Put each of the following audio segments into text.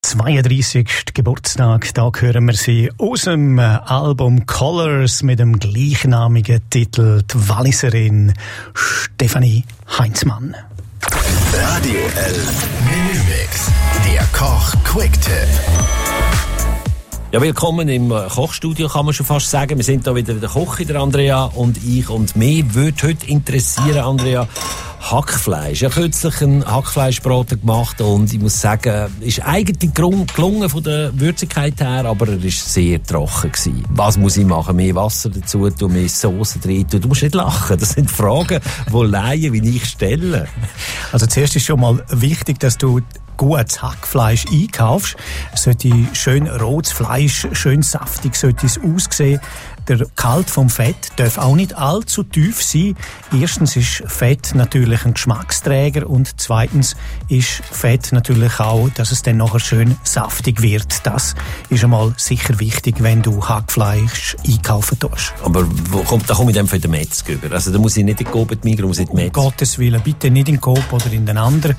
32. Geburtstag, da hören wir sie aus dem Album Colors mit dem gleichnamigen Titel, die Walliserin Stefanie Heinzmann. Radio L Menümix, der Koch-Quick-Tipp. Ja, willkommen im Kochstudio, kann man schon fast sagen. Wir sind da wieder der Koch, der Andrea und ich. Und mich würde heute interessieren, Andrea, Hackfleisch. Ich habe kürzlich einen Hackfleischbraten gemacht und ich muss sagen, ist eigentlich gelungen von der Würzigkeit her, aber er war sehr trocken gewesen. Was muss ich machen? Mehr Wasser dazu tun, mehr Sauce drin tun? Du musst nicht lachen. Das sind Fragen, die Laien wie ich stellen. Also zuerst ist schon mal wichtig, dass du gutes Hackfleisch einkaufst. Es sollte schön rotes Fleisch, schön saftig sollte es aussehen. Der Gehalt vom Fett darf auch nicht allzu tief sein. Erstens ist Fett natürlich ein Geschmacksträger und zweitens ist Fett natürlich auch, dass es dann nachher schön saftig wird. Das ist einmal sicher wichtig, wenn du Hackfleisch einkaufen tust. Aber da komme ich dann für den Metzger über. Also da muss ich nicht in den Coop, Migros, muss ich in den Metzger. Um Gottes Willen, bitte nicht in den Coop oder in den anderen.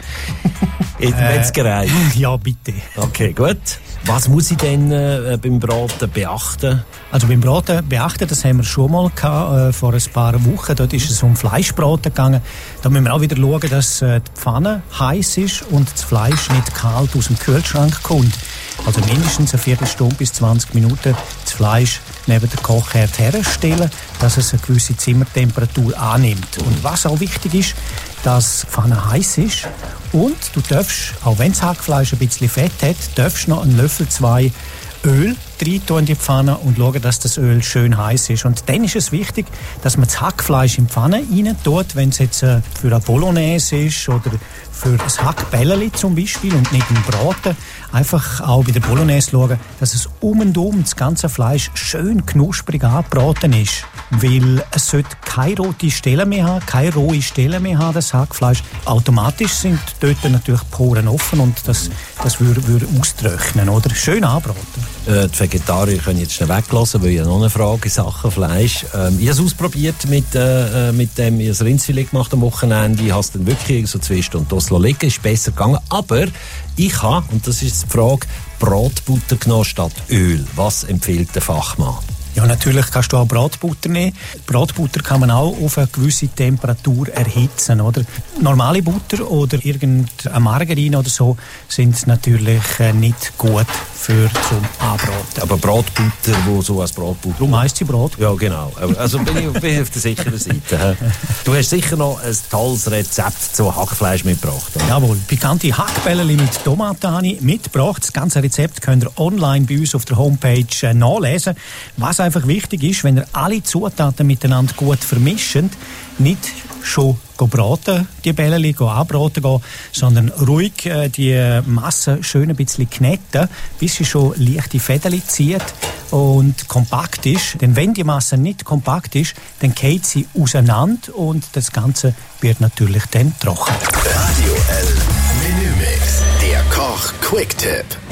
In der Metzgerei? Ja, bitte. Okay, gut. Was muss ich denn beim Braten beachten? Also beim Braten beachten, das haben wir schon mal gehabt, vor ein paar Wochen. Dort ist es um Fleischbraten gegangen. Da müssen wir auch wieder schauen, dass die Pfanne heiß ist und das Fleisch nicht kalt aus dem Kühlschrank kommt. Also mindestens eine Viertelstunde bis 20 Minuten das Fleisch neben der Kochherd herstellen, dass es eine gewisse Zimmertemperatur annimmt. Und was auch wichtig ist, dass die Pfanne heiß ist und du darfst, auch wenn das Hackfleisch ein bisschen Fett hat, darfst noch einen Löffel 2 Öl rein tun in die Pfanne und schauen, dass das Öl schön heiß ist. Und dann ist es wichtig, dass man das Hackfleisch in die Pfanne rein tut, wenn es jetzt für eine Bolognese ist oder für ein Hackbälleli zum Beispiel und nicht im Braten. Einfach auch bei der Bolognese schauen, dass es und das ganze Fleisch schön knusprig angebraten ist. Weil es sollte keine rote Stellen mehr haben, keine rohe Stellen mehr haben, das Hackfleisch. Automatisch sind dort natürlich Poren offen und das würde austrocknen, oder? Schön anbraten. Die Vegetarier können jetzt schnell weglassen, weil ich noch eine Frage in Sachen Fleisch. Ich habe es ausprobiert mit dem, ich habe ein Rindsfilet gemacht am Wochenende. Ich habe es dann wirklich so 2 Stunden liegen, ist besser gegangen. Aber ich habe, und das ist die Frage, Bratbutter genommen statt Öl. Was empfiehlt der Fachmann? Ja, natürlich kannst du auch Bratbutter nehmen. Bratbutter kann man auch auf eine gewisse Temperatur erhitzen, oder? Normale Butter oder irgendeine Margarine oder so sind natürlich nicht gut zum Anbraten. Aber Bratbutter, wo so als Bratbutter... Darum heisst sie Brot. Ja, genau. Also bin ich auf der sicheren Seite. Du hast sicher noch ein tolles Rezept zu Hackfleisch mitgebracht. Oder? Jawohl, pikante Hackbälleli mit Tomaten habe ich mitgebracht. Das ganze Rezept könnt ihr online bei uns auf der Homepage nachlesen. Was einfach wichtig ist, wenn ihr alle Zutaten miteinander gut vermischt, nicht schon braten, die Bälleli anbraten gehen, sondern ruhig die Masse schön ein bisschen kneten, bis sie schon leichte Fäden zieht und kompakt ist. Denn wenn die Masse nicht kompakt ist, dann geht sie auseinander und das Ganze wird natürlich dann trocken. Radio L Menümix, der Koch-Quick-Tipp.